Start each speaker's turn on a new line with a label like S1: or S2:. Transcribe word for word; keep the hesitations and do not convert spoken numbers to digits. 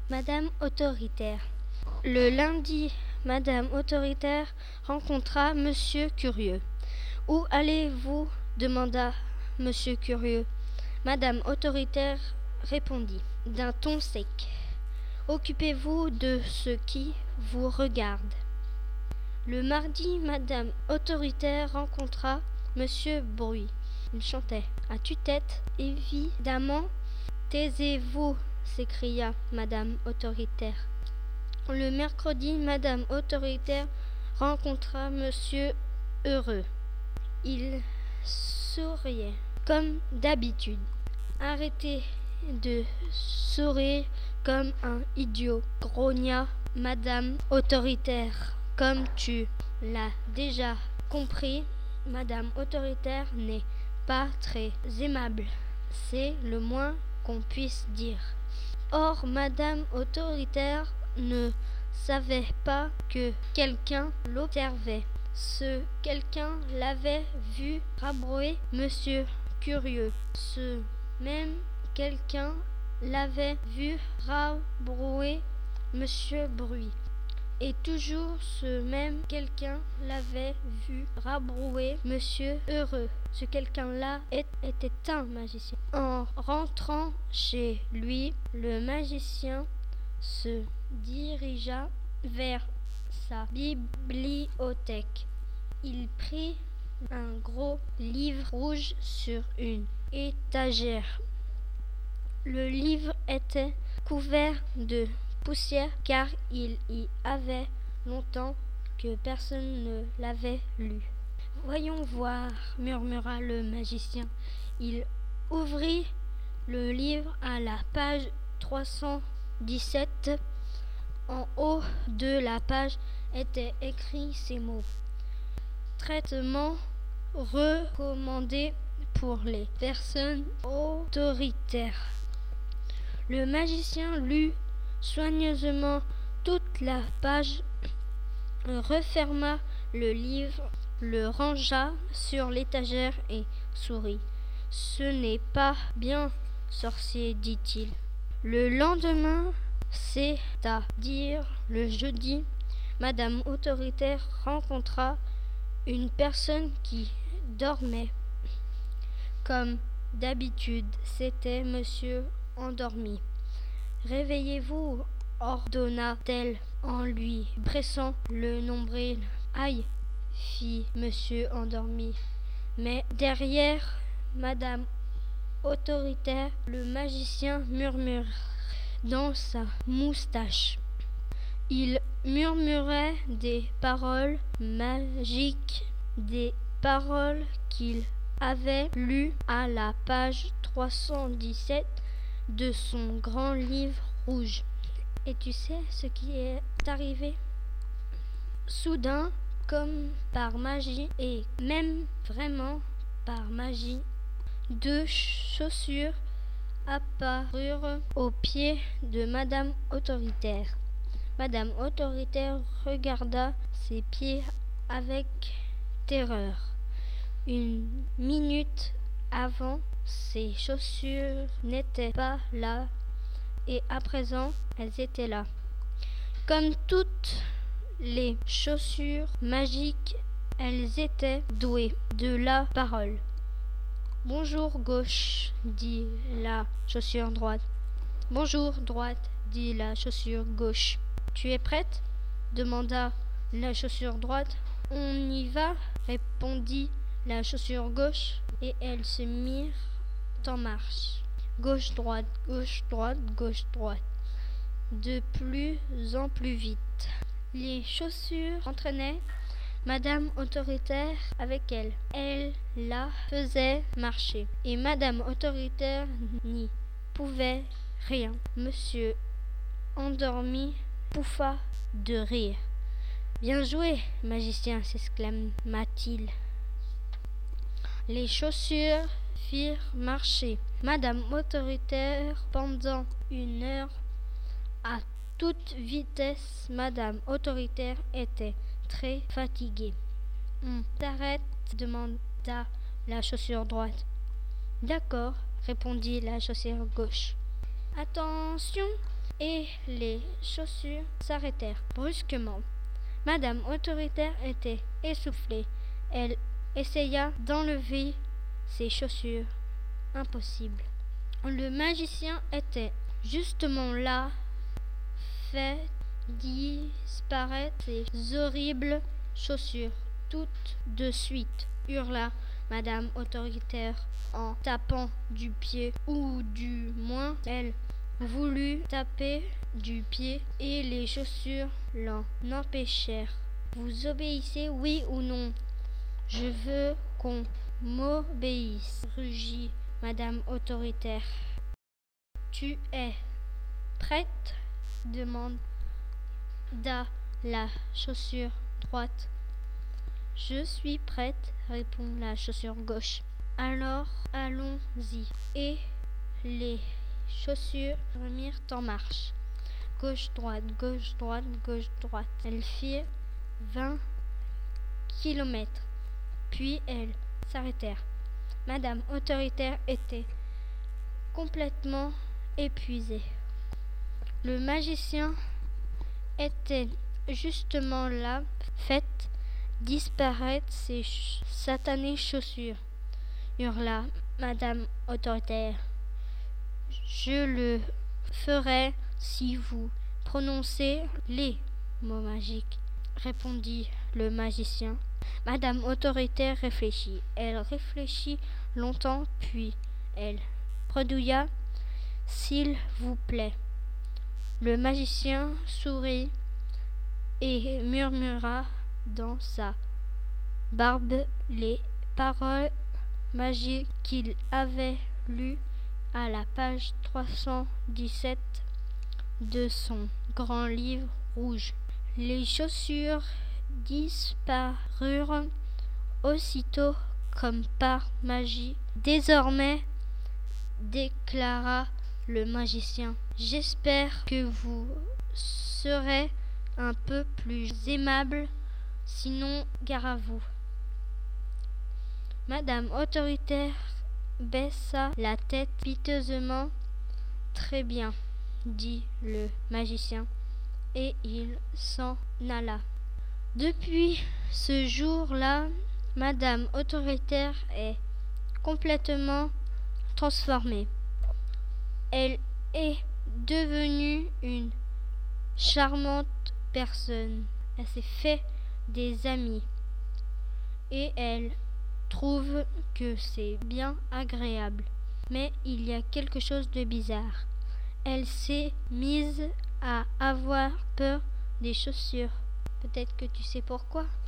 S1: Madame autoritaire. Le lundi, Madame autoritaire rencontra Monsieur curieux. « Où allez-vous » demanda Monsieur curieux. Madame autoritaire répondit d'un ton sec. « Occupez-vous de ce qui vous regarde. » Le mardi, Madame autoritaire rencontra Monsieur Bruit. Il chantait à tue-tête. « Évidemment, taisez-vous » s'écria Madame autoritaire. Le mercredi, Madame autoritaire rencontra Monsieur heureux. Il souriait comme d'habitude. « Arrêtez de sourire comme un idiot » grogna Madame autoritaire. « Comme tu l'as déjà compris, Madame autoritaire n'est pas très aimable. C'est le moins qu'on puisse dire. » Or, Madame autoritaire ne savait pas que quelqu'un l'observait. Ce quelqu'un l'avait vu rabrouer Monsieur curieux. Ce même quelqu'un l'avait vu rabrouer Monsieur Bruit. Et toujours ce même quelqu'un l'avait vu rabrouer Monsieur Heureux. Ce quelqu'un-là était un magicien. En rentrant chez lui, le magicien se dirigea vers sa bibliothèque. Il prit un gros livre rouge sur une étagère. Le livre était couvert de poussière car il y avait longtemps que personne ne l'avait lu. « Voyons voir, » murmura le magicien. Il ouvrit le livre à la page trois cent dix-sept. En haut de la page étaient écrits ces mots. Traitement recommandé pour les personnes autoritaires. Le magicien lut soigneusement toute la page, referma le livre, le rangea sur l'étagère et sourit. « Ce n'est pas bien, sorcier, dit-il. » Le lendemain, c'est-à-dire le jeudi, Madame autoritaire rencontra une personne qui dormait. Comme d'habitude, c'était Monsieur endormi. « Réveillez-vous, » ordonna-t-elle en lui pressant le nombril. « Aïe !» fit Monsieur endormi. Mais derrière Madame autoritaire, le magicien murmura dans sa moustache. Il murmurait des paroles magiques, des paroles qu'il avait lues à la page trois cent dix-sept de son grand livre rouge. Et tu sais ce qui est arrivé? Soudain, comme par magie, et même vraiment par magie, deux chaussures apparurent aux pieds de Madame autoritaire. Madame autoritaire regarda ses pieds avec terreur. Une minute avant, ses chaussures n'étaient pas là, et à présent, elles étaient là. Comme toutes les chaussures magiques, elles étaient douées de la parole. « Bonjour, gauche, » dit la chaussure droite. « Bonjour, droite, » dit la chaussure gauche. « Tu es prête ?» demanda la chaussure droite. « On y va ?» répondit la chaussure gauche, et elles se mirent en marche. Gauche, droite, gauche, droite, gauche, droite. De plus en plus vite. Les chaussures entraînaient Madame autoritaire avec elle. Elle la faisait marcher. Et Madame autoritaire n'y pouvait rien. Monsieur endormi pouffa de rire. « Bien joué, magicien !» s'exclama-t-il. Les chaussures firent marcher Madame autoritaire pendant une heure à toute vitesse. Madame autoritaire était très fatiguée. « On t'arrête ?» demanda la chaussure droite. « D'accord, » répondit la chaussure gauche. « Attention !» et les chaussures s'arrêtèrent brusquement. Madame Autoritaire était essoufflée. Elle essaya d'enlever ses chaussures. Impossible. Le magicien était justement là, fait disparaître ses horribles chaussures. Tout de suite, hurla Madame Autoritaire en tapant du pied, ou du moins elle voulut taper du pied et les chaussures l'en empêchèrent. Vous obéissez, oui ou non? Je veux qu'on m'obéisse, rugit Madame Autoritaire. Tu es prête? Demanda la chaussure droite. Je suis prête, répond la chaussure gauche. Alors allons-y. Et les chaussures remirent en marche. Gauche-droite, gauche-droite, gauche-droite. Elles firent vingt kilomètres. Puis elles s'arrêtèrent. Madame Autoritaire était complètement épuisée. Le magicien était justement là, fait disparaître ses ch- satanées chaussures, hurla Madame Autoritaire. Je le ferai si vous prononcez les mots magiques, répondit le magicien. Madame Autoritaire réfléchit. Elle réfléchit longtemps, puis elle bredouilla. S'il vous plaît. Le magicien sourit et murmura dans sa barbe les paroles magiques qu'il avait lues à la page trois cent dix-sept de son grand livre rouge. Les chaussures disparurent aussitôt comme par magie. Désormais, déclara le magicien, j'espère que vous serez un peu plus aimable, sinon gare à vous. Madame Autoritaire baissa la tête piteusement. Très bien, dit le magicien, et il s'en alla. Depuis ce jour-là, Madame Autoritaire est complètement transformée. Elle est devenue une charmante personne. Elle s'est fait des amis et elle trouve que c'est bien agréable. Mais il y a quelque chose de bizarre. Elle s'est mise à avoir peur des chaussures. Peut-être que tu sais pourquoi?